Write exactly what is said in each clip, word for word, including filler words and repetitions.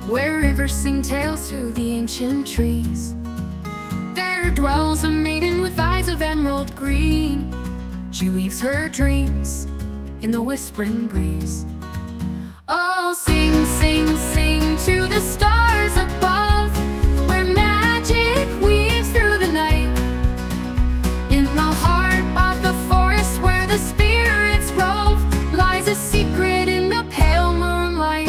where rivers sing tales through the ancient trees. There dwells a maiden with eyes of emerald green. She weaves her dreams in the whispering breeze. Oh, sing, sing, sing to the stars above, where magic weaves through the night. In the heart of the forest where the spirits rove, lies a secret in the pale moonlight.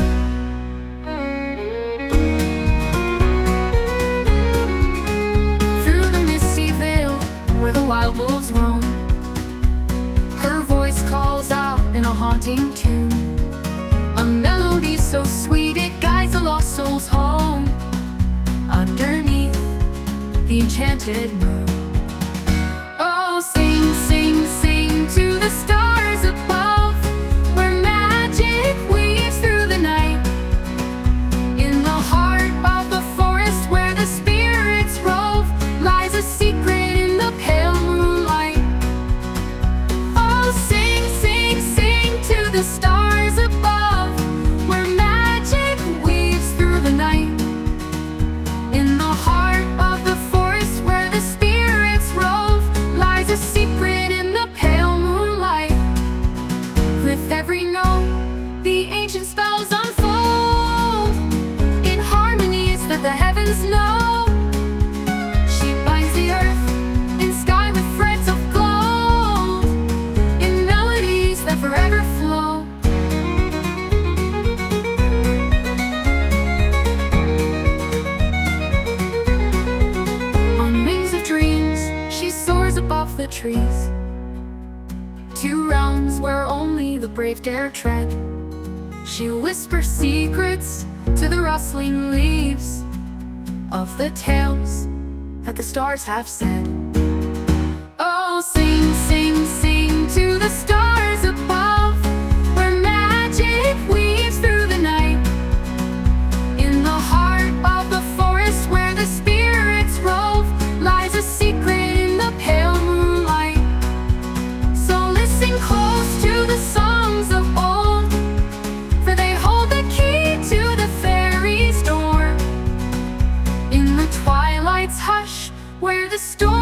Through the misty veil where the wild wolves roam, her voice calls out in a haunting tune, a melody so sweet it guides the lost souls home, underneath the enchanted moon. Oh, sing, sing, sing to the stars above, where magic weaves through the night. In the heart of the forest where the spirits rove, lies a secret in the pale moonlight. Oh, sing, sing, sing to the stars above, where magic weaves through the night. In the heart of the forest where the spirits rove, lies a secret in the pale moonlight. With every note, the ancient spells unfold, in harmonies that the heavens know. She binds the earth and sky with threads of gold, in melodies that forever flow. On wings of dreams, she soars above the trees, to realms where only the brave dare tread. She whispers secrets to the rustling leaves of the tales that the stars have said. Oh, sing, sing, sing to the stars above, where magic weaves through the night. In the heart of the forest where the spirits rove, lies a secret in the pale moonlight. So listen close to the songs of old, for they hold the key to the fairies' door. In the twilight's hush, where the storm